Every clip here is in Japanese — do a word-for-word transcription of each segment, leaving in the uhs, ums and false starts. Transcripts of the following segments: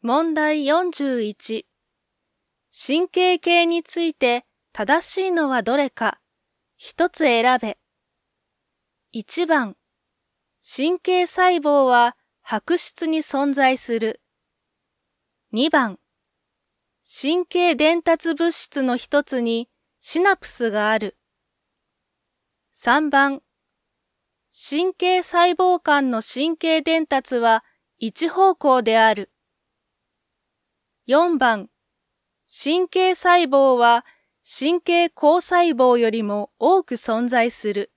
問題よんじゅういち。神経系について正しいのはどれか、一つ選べ。いちばん、神経細胞は白質に存在する。にばん、神経伝達物質の一つにシナプスがある。さんばん、神経細胞間の神経伝達は一方向である。よんばん、神経細胞は神経膠細胞よりも多く存在する。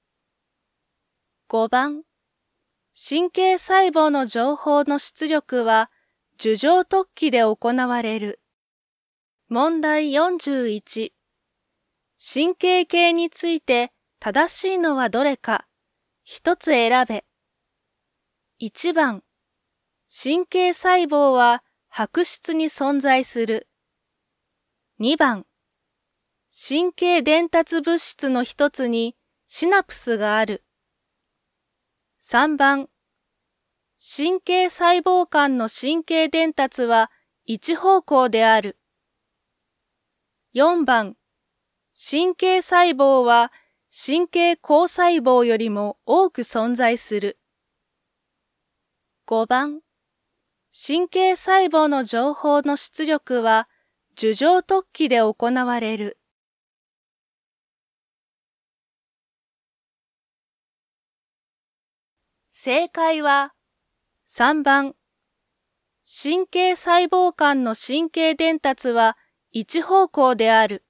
ごばん、神経細胞の情報の出力は樹状突起で行われる。問題よんじゅういち。神経系について正しいのはどれか、一つ選べ。いちばん、神経細胞は白質に存在する。にばん、神経伝達物質の一つにシナプスがある。さんばん、神経細胞間の神経伝達は一方向である。よんばん、神経細胞は神経膠細胞よりも多く存在する。ごばん、神経細胞の情報の出力は樹状突起で行われる。正解はさんばん、神経細胞間の神経伝達は一方向である。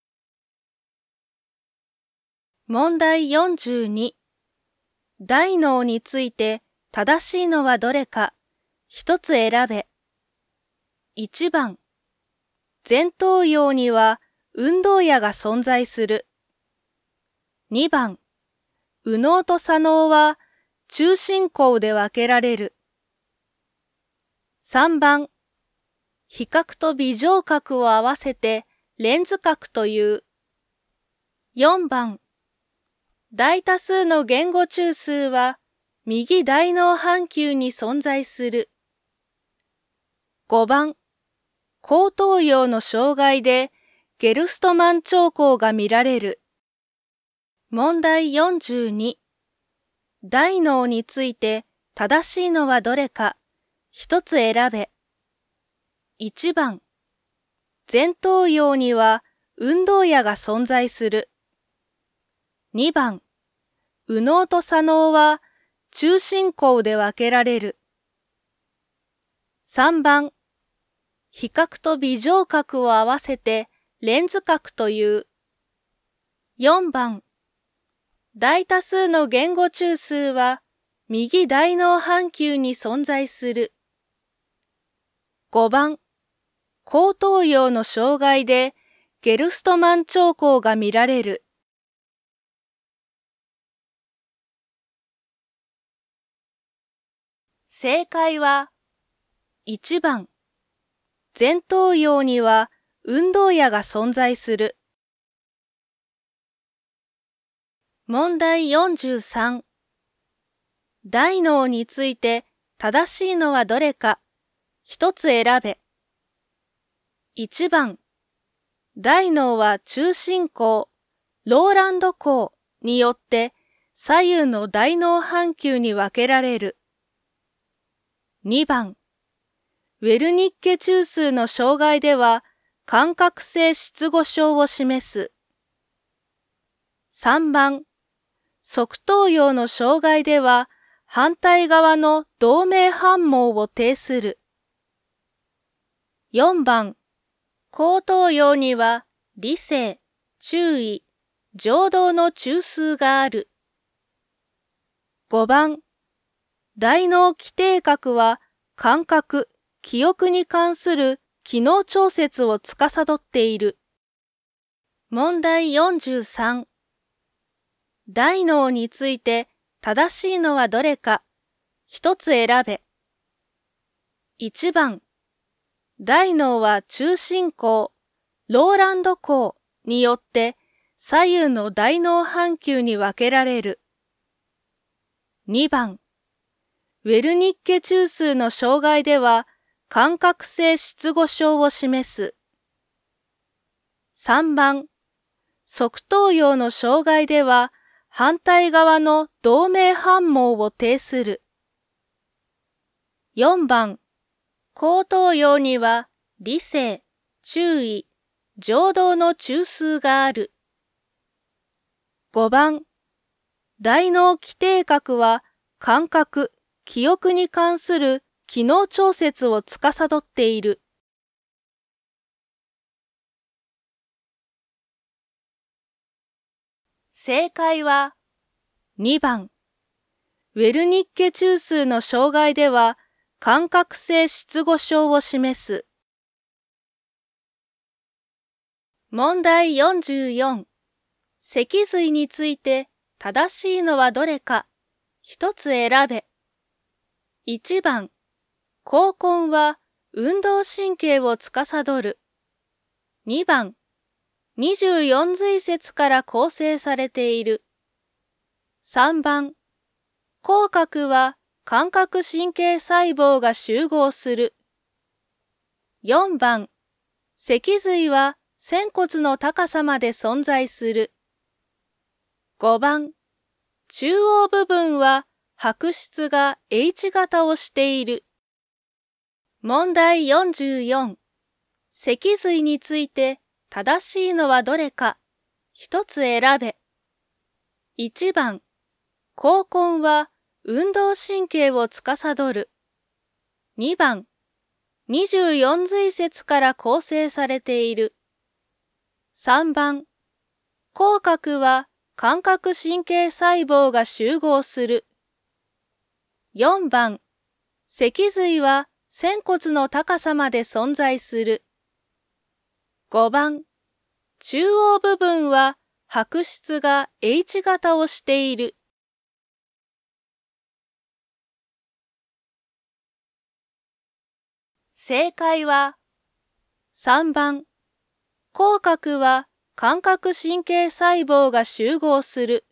問題よんじゅうに。大脳について正しいのはどれか、一つ選べ。いちばん、前頭葉には運動野が存在する。にばん、右脳と左脳は中心孔で分けられる。さんばん、比較と微乗角を合わせてレンズ角という。よんばん、大多数の言語中枢は右大脳半球に存在する。ごばん、後頭葉の障害でゲルストマン兆候が見られる。問題よんじゅうに。大脳について正しいのはどれか、一つ選べ。いちばん、前頭葉には運動野が存在する。にばん、右脳と左脳は中心孔で分けられる。さんばん、比較と微乗角を合わせてレンズ角という。よんばん、大多数の言語中枢は右大脳半球に存在する。ごばん、後頭葉の障害でゲルストマン兆候が見られる。正解はいちばん、前頭葉には運動野が存在する。問題よんじゅうさん。大脳について正しいのはどれか、一つ選べ。いちばん、大脳は中心孔、ローランド孔によって左右の大脳半球に分けられる。にばん、ウェルニッケ中枢の障害では感覚性失語症を示す。さんばん、側頭葉の障害では反対側の動脈反毛を呈する。よんばん、後頭葉には理性、注意、情動の中枢がある。ごばん、大脳基底核は感覚、記憶に関する機能調節を司っている。問題よんじゅうさん。大脳について正しいのはどれか、一つ選べ。いちばん、大脳は中心孔、ローランド孔によって左右の大脳半球に分けられる。にばん、ウェルニッケ中枢の障害では感覚性失語症を示す。さんばん、側頭葉の障害では、反対側の動脈反応を呈する。よんばん、後頭葉には理性、注意、情動の中枢がある。ごばん、大脳基底核は感覚、記憶に関する機能調節を司っている。正解はにばん。ウェルニッケ中枢の障害では感覚性失語症を示す。問題よんじゅうよん。脊髄について正しいのはどれか一つ選べ。いちばん、睾根は運動神経を司る。にばん、にじゅうよん髄節から構成されている。さんばん、口角は感覚神経細胞が集合する。よんばん、脊髄は仙骨の高さまで存在する。ごばん、中央部分は白質が H 型をしている。問題よんじゅうよん。脊髄について正しいのはどれか一つ選べ。いちばん、睾根は運動神経を司る。にばん、にじゅうよん髄節から構成されている。さんばん、口角は感覚神経細胞が集合する。よんばん、脊髄は仙骨の高さまで存在する。ごばん、中央部分は白質が H 型をしている。正解はさんばん。口角は感覚神経細胞が集合する。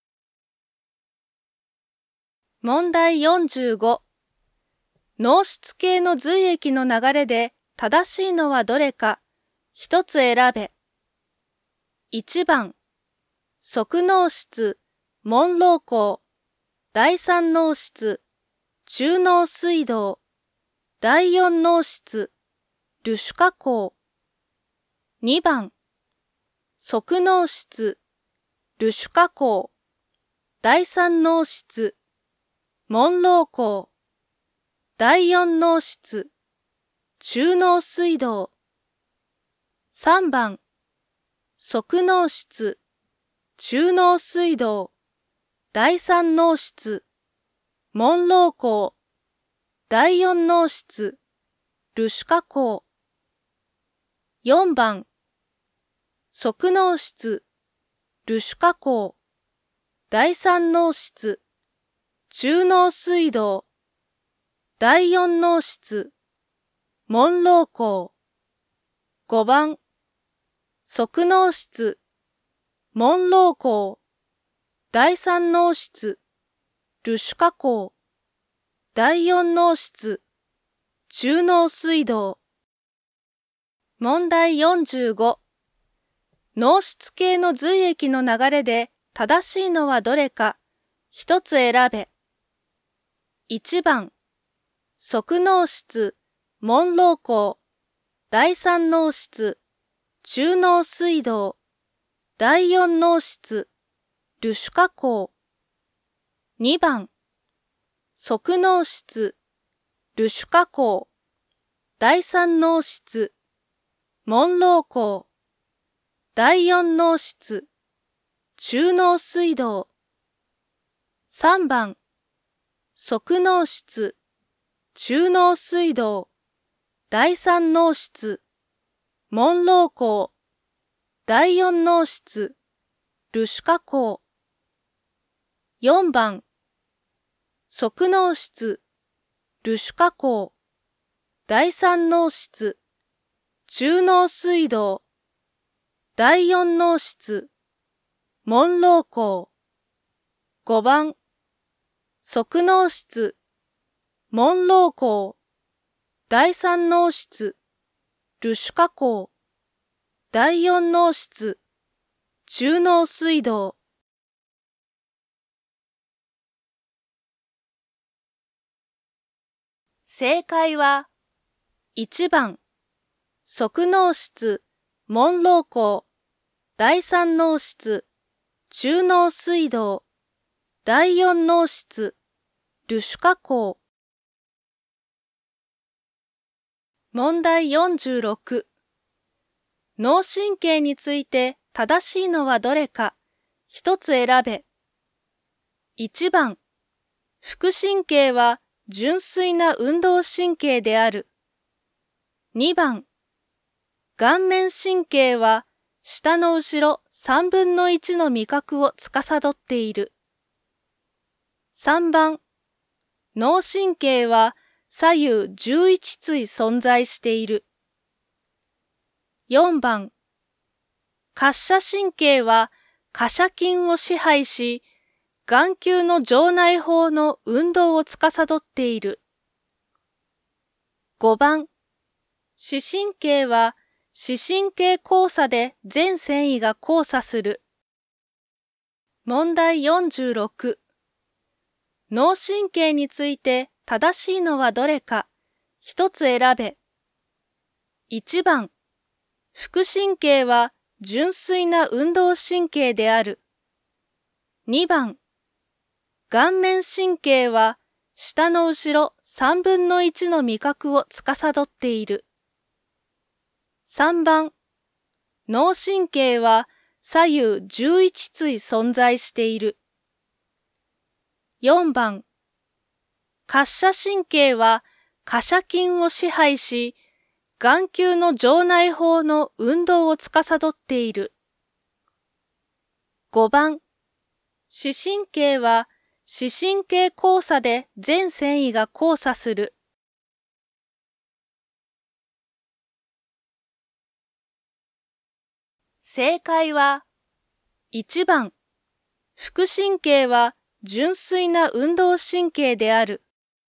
問題よんじゅうご。脳室系の髄液の流れで正しいのはどれか一つ選べ。いちばん、側脳室、門漏孔、だいさん脳室、中脳水道、だいよん脳室、ルシュカ孔。にばん、側脳室、ルシュカ孔、だいさん脳室、門漏孔、だいよん脳室、中脳水道。さんばん、側脳室、中脳水道、だいさん脳室、門漏孔、だいよん脳室、ルシュカ孔。よんばん、側脳室、ルシュカ孔、だいさん脳室、中脳水道、だいよん脳室、門漏孔。ごばん、側脳室、門漏孔、だいさん脳室、ルシュカ孔、だいよん脳室、中脳水道。問題よんじゅうご。脳室系の髄液の流れで正しいのはどれか一つ選べ。いちばん、側脳室、門漏孔、だいさん脳室、中脳水道、だいよん脳室、ルシュカ孔。にばん、側脳室、ルシュカ孔、だいさん脳室、門漏孔、だいよん脳室、中脳水道。さんばん、側脳室、中脳水道、だいさん脳室、門漏孔、だいよん脳室、ルシュカ孔。よんばん、側脳室、ルシュカ孔、だいさん脳室、中脳水道、だいよん脳室、門漏孔。ごばん、側脳室、門漏孔、 第三脳室、ルシュカ孔。第四脳室、中脳水道。正解は、いちばん、側脳室、モンロー孔。第三脳室、中脳水道。第四脳室、ルシュカ孔。問題よんじゅうろく。脳神経について正しいのはどれか、一つ選べ。いちばん、副神経は純粋な運動神経である。にばん、顔面神経は下の後ろさんぶんのいちの味覚を司っている。さんばん、脳神経は左右じゅういち対存在している。よんばん、滑車神経は滑車筋を支配し、眼球の上内包の運動を司っている。ごばん、視神経は視神経交差で全線維が交差する。問題よんじゅうろく。脳神経について正しいのはどれか、一つ選べ。いちばん、副神経は純粋な運動神経である。にばん、顔面神経は下の後ろさんぶんのいちの味覚を司っている。さんばん、脳神経は左右じゅういち対存在している。よんばん、滑車神経は滑車筋を支配し、眼球の上内包の運動を司っている。ごばん、視神経は視神経交差で全線維が交差する。正解は、いちばん、副神経は純粋な運動神経である。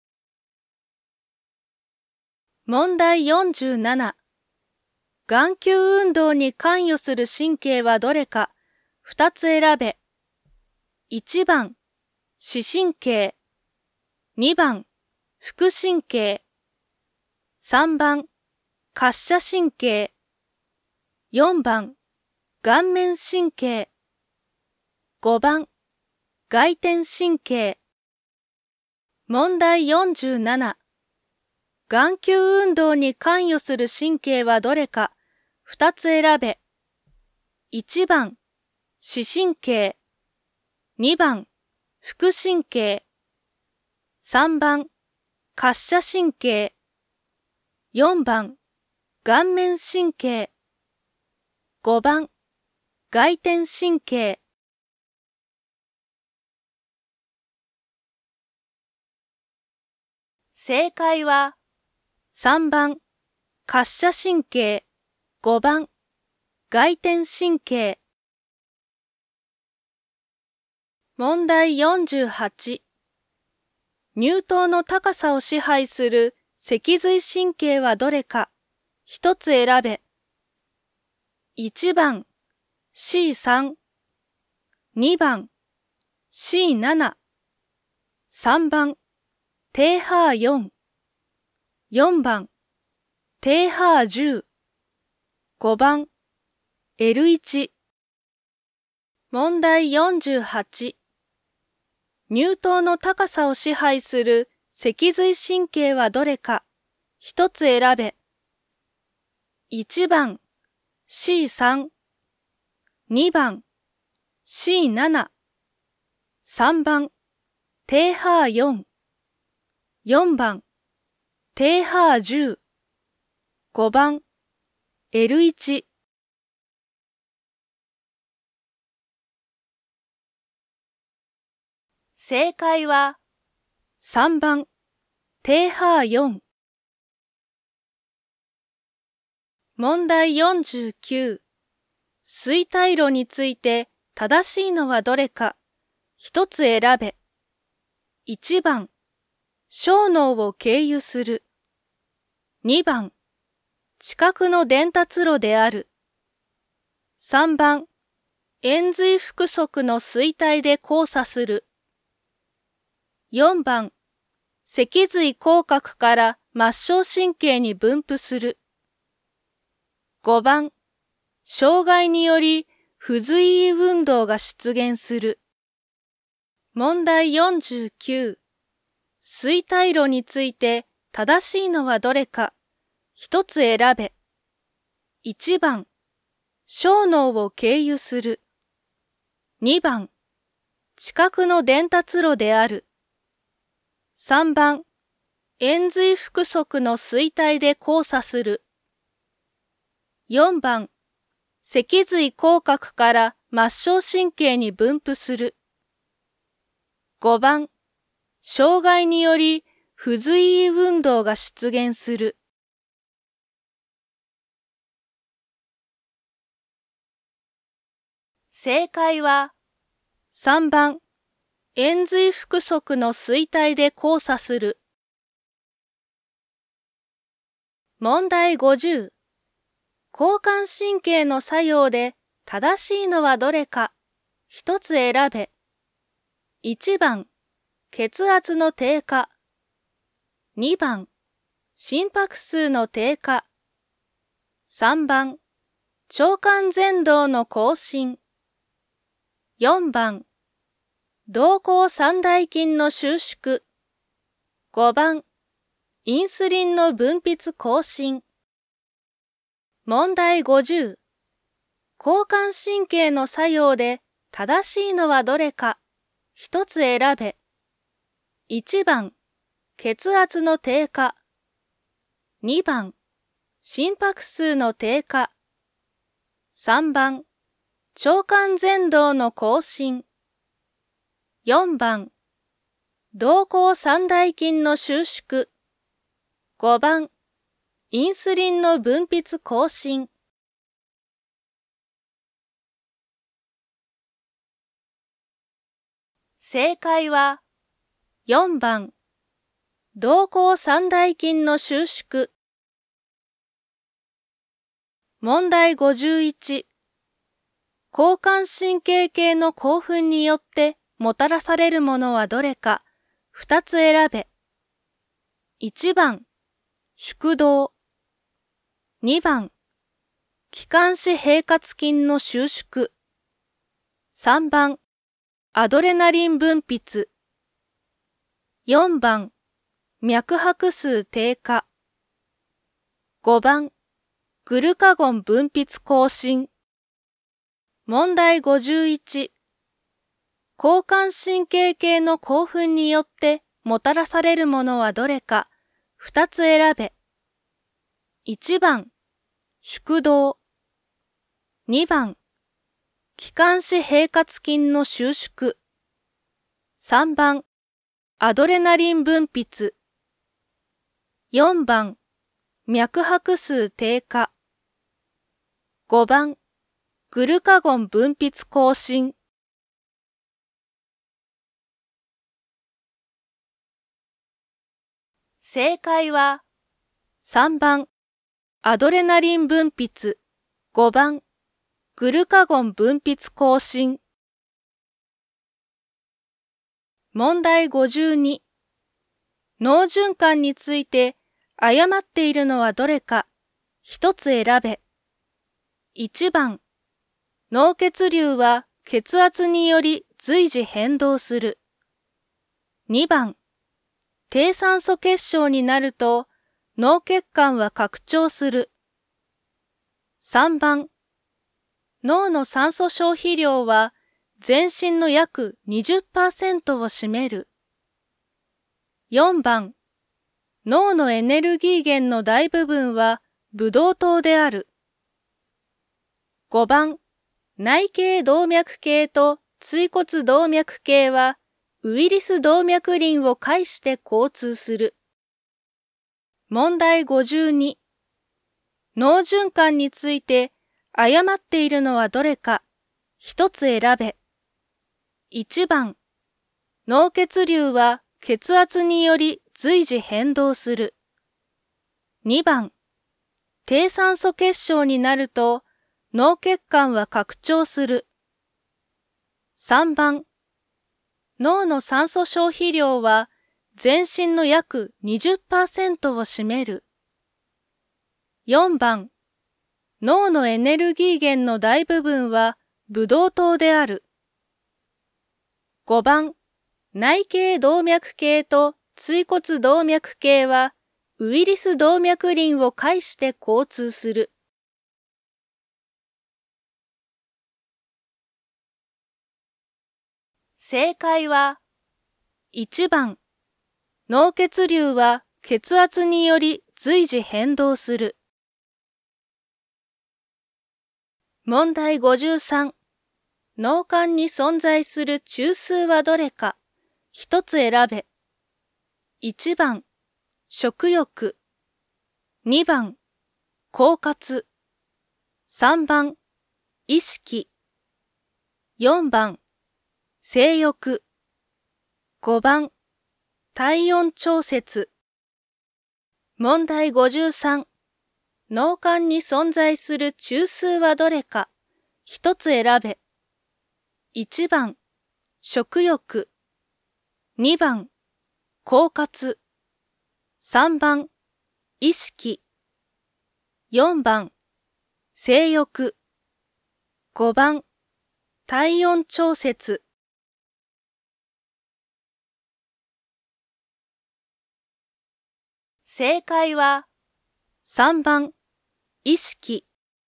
問題よんじゅうなな。眼球運動に関与する神経はどれか、ふたつ選べ。いちばん、視神経。にばん、副神経。さんばん、滑車神経。よんばん、顔面神経。ごばん、外転神経。問題よんじゅうなな。眼球運動に関与する神経はどれか、ふたつ選べ。いちばん、視神経。にばん、副神経。さんばん、滑車神経。よんばん、顔面神経。ごばん、外転神経。正解は、さんばん、滑車神経。ごばん、外転神経。問題よんじゅうはち。乳頭の高さを支配する脊髄神経はどれか、一つ選べ。いちばん、シーさん。にばん、シーなな。さんばん、テーハーよん。よんばん、テーハーじゅう。ごばん、エルいち。問題よんじゅうはち。乳頭の高さを支配する脊髄神経はどれか、一つ選べ。いちばん、シーさん。にばん、シーなな。さんばん、テーハーよん。よんばん、テーハーじゅう。ごばん、エルいち。正解は、さんばん、テーハーよん。問題よんじゅうきゅう。錐体路について正しいのはどれか、一つ選べ。いちばん、小脳を経由する。 にばん、近くの伝達路である。さんばん、延髄腹側の錐体で交差する。よんばん、脊髄口角から末梢神経に分布する。ごばん、障害により不随意運動が出現する。問題よんじゅうきゅう。錐体路について正しいのはどれか、一つ選べ。いちばん、小脳を経由する。にばん、近くの伝達路である。さんばん、延髄腹側の錐体で交差する。よんばん、脊髄口角から末梢神経に分布する。ごばん、障害により不随意運動が出現する。正解はさんばん、延髄腹側の錐体で交差する。問題ごじゅう。交感神経の作用で正しいのはどれか、一つ選べ。いちばん、血圧の低下。にばん、心拍数の低下。さんばん、腸管前動の更新。よんばん、瞳孔三大筋の収縮。ごばん、インスリンの分泌更新。問題ごじゅう。交感神経の作用で正しいのはどれか、一つ選べ。いちばん、血圧の低下。にばん、心拍数の低下。さんばん、腸管前動の更新。よんばん、瞳孔三大筋の収縮。ごばん、インスリンの分泌更新。正解はよんばん、瞳孔三大筋の収縮。問題ごじゅういち。交感神経系の興奮によってもたらされるものはどれか、二つ選べ。いちばん、宿動。にばん、気管支平滑筋の収縮。さんばん、アドレナリン分泌。よんばん、脈拍数低下。ごばん、グルカゴン分泌更新。問題ごじゅういち。交感神経系の興奮によってもたらされるものはどれか、二つ選べ。いちばん、宿動。にばん、気管支平滑筋の収縮。さんばん、アドレナリン分泌。よんばん、脈拍数低下。ごばん、グルカゴン分泌更新。正解はさんばん、アドレナリン分泌。ごばん、グルカゴン分泌更新。問題ごじゅうに。脳循環について誤っているのはどれか、一つ選べ。いちばん、脳血流は血圧により随時変動する。にばん、低酸素血症になると脳血管は拡張する。さんばん、脳の酸素消費量は全身の約 にじゅっパーセント を占める。よんばん、脳のエネルギー源の大部分はブドウ糖である。ごばん、内頸動脈系と椎骨動脈系はウイリス動脈輪を介して交通する。問題ごじゅうに。脳循環について誤っているのはどれか、一つ選べ。いちばん、脳血流は血圧により随時変動する。 にばん、低酸素血症になると脳血管は拡張する。さんばん、脳の酸素消費量は全身の約 にじゅっパーセント を占める。よんばん、脳のエネルギー源の大部分はブドウ糖である。ごばん、内頸動脈系と椎骨動脈系はウイリス動脈リンを介して交通する。正解はいちばん、脳血流は血圧により随時変動する。問題ごじゅうさん、脳幹に存在する中枢はどれか、一つ選べ。いちばん、食欲。にばん、狡猾。さんばん、意識。よんばん、性欲。ごばん、体温調節。問題ごじゅうさん、脳幹に存在する中枢はどれか、一つ選べ。いちばん、食欲。にばん、狡猾。さんばん、意識。よんばん、性欲。ごばん、体温調節。正解はさんばん、意識。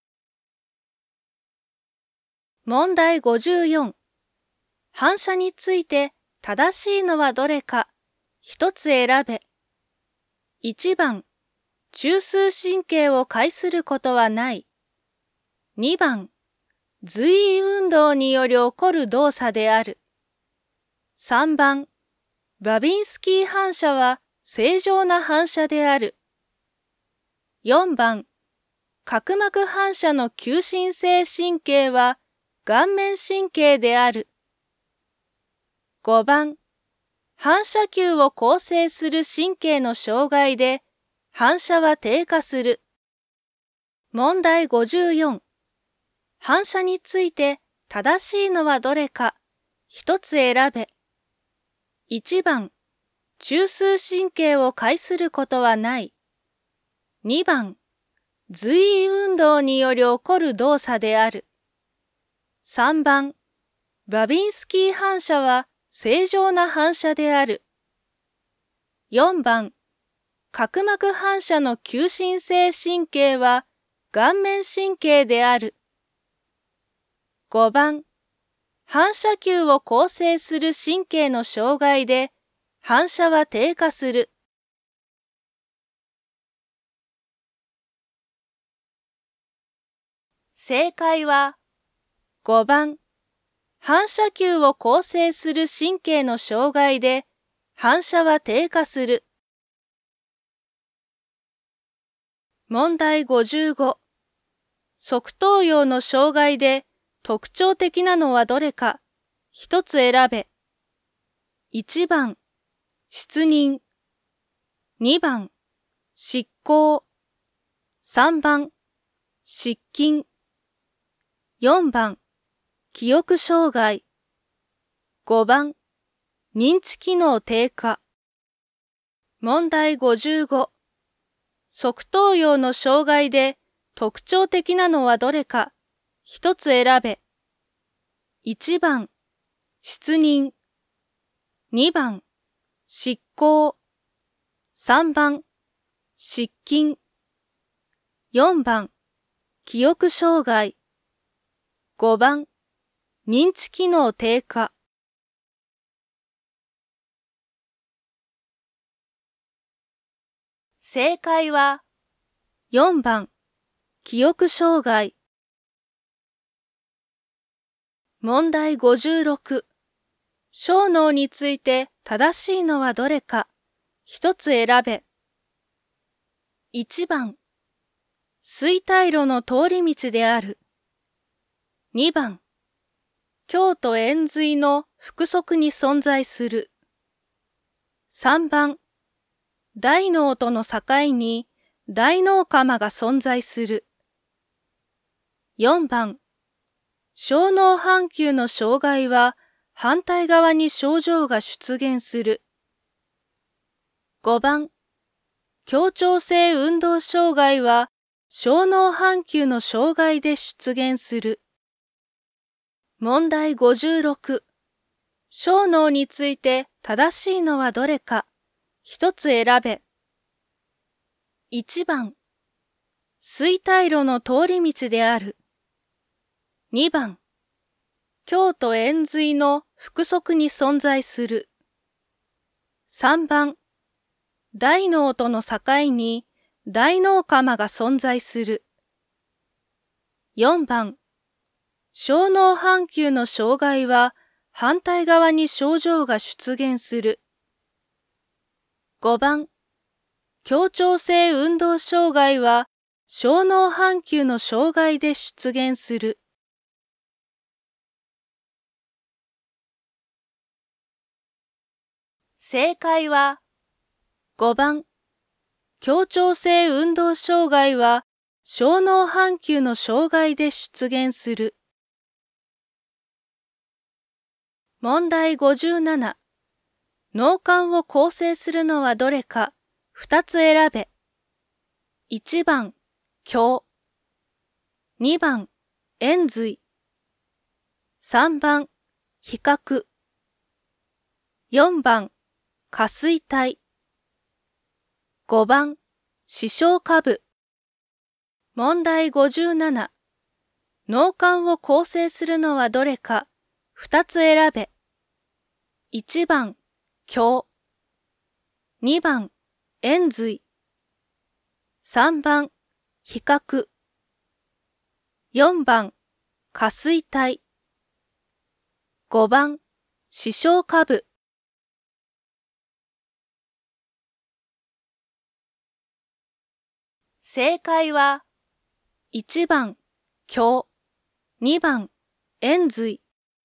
問題ごじゅうよん、反射について正しいのはどれか、一つ選べ。いちばん、中枢神経を介することはない。にばん、随意運動により起こる動作である。さんばん、バビンスキー反射は正常な反射である。よんばん、角膜反射の求心性神経は顔面神経である。ごばん、反射球を構成する神経の障害で反射は低下する。問題ごじゅうよん、反射について正しいのはどれか、一つ選べ。いちばん、中枢神経を介することはない。にばん、随意運動により起こる動作である。さんばん、バビンスキー反射は正常な反射である。よんばん、角膜反射の求心性神経は顔面神経である。ごばん、反射球を構成する神経の障害で反射は低下する。正解はごばん、反射球を構成する神経の障害で反射は低下する。問題ごじゅうご、側頭葉の障害で特徴的なのはどれか、一つ選べ。いちばん、失認。にばん、失行。さんばん、失禁。よんばん、記憶障害。ごばん、認知機能低下。問題ごじゅうご、側頭葉の障害で特徴的なのはどれか、一つ選べ。いちばん、失認。にばん、失行。さんばん、失禁。よんばん、記憶障害。ごばん、認知機能低下。正解はよんばん、記憶障害。問題ごじゅうろく、小脳について正しいのはどれか、一つ選べ。いちばん、錐体路の通り道である。にばん、胸と延髄の腹側に存在する。さんばん、大脳との境に大脳鎌が存在する。よんばん、小脳半球の障害は反対側に症状が出現する。ごばん、協調性運動障害は小脳半球の障害で出現する。問題ごじゅうろく、小脳について正しいのはどれか、一つ選べ。いちばん、錐体路の通り道である。にばん、胸と円髄の腹側に存在する。さんばん、大脳との境に大脳鎌が存在する。よんばん、小脳半球の障害は反対側に症状が出現する。ごばん、協調性運動障害は小脳半球の障害で出現する。正解はごばん、協調性運動障害は小脳半球の障害で出現する。問題ごじゅうなな、脳幹を構成するのはどれか、二つ選べ。いちばん、胸。にばん、円髄。さんばん、比較。よんばん、下垂体。ごばん、視床下部。問題ごじゅうなな、脳幹を構成するのはどれか、二つ選べ。いちばん、胸。にばん、円髄。さんばん、比較。よんばん、下垂体。ごばん、視床下部。正解はいちばん、胸。にばん、円髄。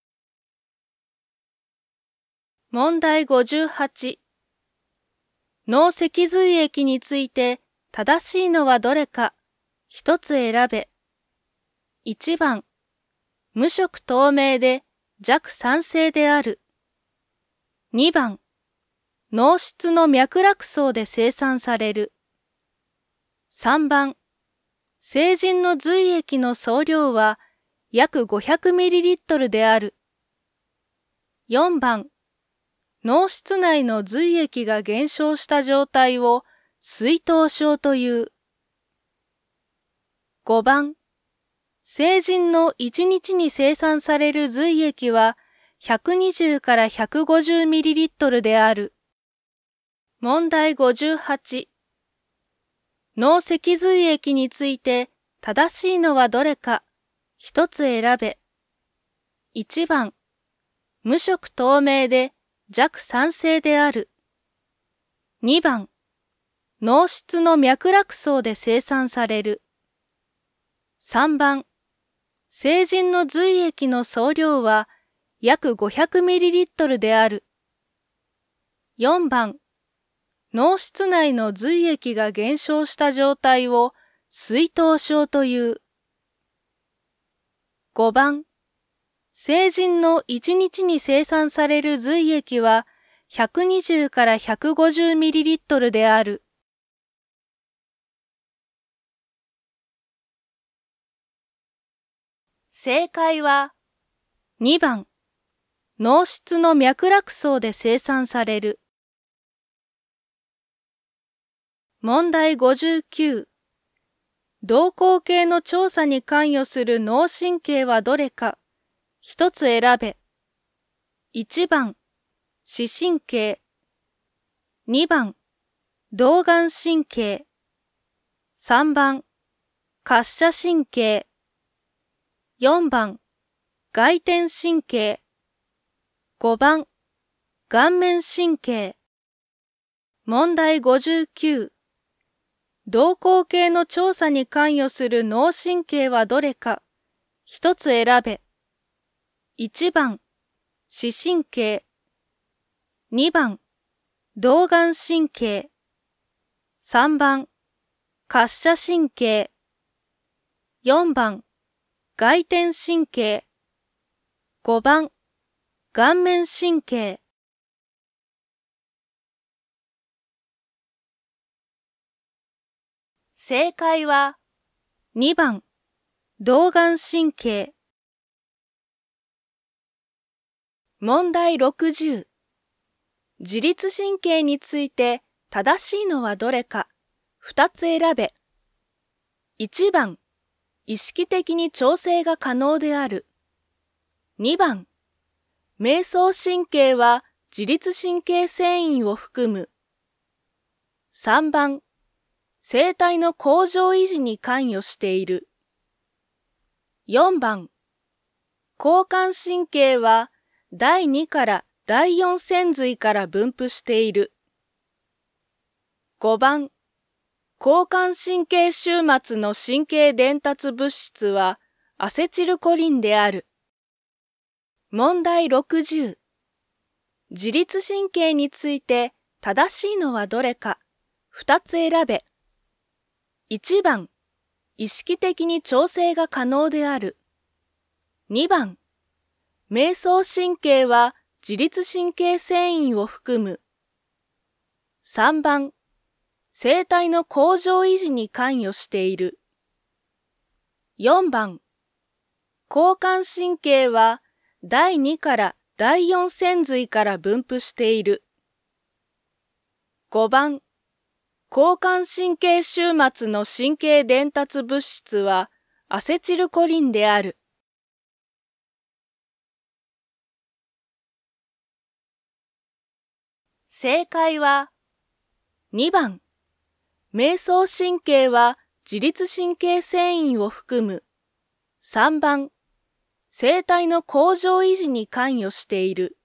問題ごじゅうはち、脳脊髄液について正しいのはどれか、一つ選べ。いちばん、無色透明で弱酸性である。にばん、脳室の脈絡層で生産される。さんばん、成人の髄液の総量は約 ごひゃくミリリットル である。よんばん、脳室内の髄液が減少した状態を水頭症という。ごばん、成人のいちにちに生産される髄液はひゃくにじゅうからひゃくごじゅうミリリットル である。問題ごじゅうはち、脳脊髄液について正しいのはどれか、一つ選べ。いちばん、無色透明で弱酸性である。にばん、脳室の脈絡層で生産される。さんばん、成人の髄液の総量は約 ごひゃくミリリットル である。よんばん、脳室内の髄液が減少した状態を水頭症という。ごばん、成人のいちにちに生産される髄液はひゃくにじゅうからひゃくごじゅうミリリットル である。正解はにばん、脳室の脈絡層で生産される。問題ごじゅうきゅう、動向系の調査に関与する脳神経はどれか、一つ選べ。いちばん、視神経。にばん、動眼神経。さんばん、滑車神経。よんばん、外転神経。ごばん、顔面神経。問題ごじゅうきゅう、動向系の調査に関与する脳神経はどれか、一つ選べ。いちばん、視神経。にばん、動眼神経。さんばん、 滑車神経。よんばん、外転神経。ごばん、顔面神経。正解はにばん、動眼神経。問題ろくじゅう。自律神経について正しいのはどれかふたつ選べ。いちばん、意識的に調整が可能である。にばん、迷走神経は自律神経線維を含む。さんばん、声帯の向上維持に関与している。よんばん、交感神経はだいにからだいよん線髄から分布している。ごばん、交感神経終末の神経伝達物質はアセチルコリンである。問題ろくじゅう。自律神経について正しいのはどれかふたつ選べ。いちばん、意識的に調整が可能である。にばん、迷走神経は自律神経線維を含む。さんばん、声帯の向上維持に関与している。よんばん、交感神経はだいにからだいよん線髄から分布している。ごばん、交感神経終末の神経伝達物質はアセチルコリンである。正解はにばん、迷走神経は自律神経線維を含む。さんばん、声帯の向上維持に関与している。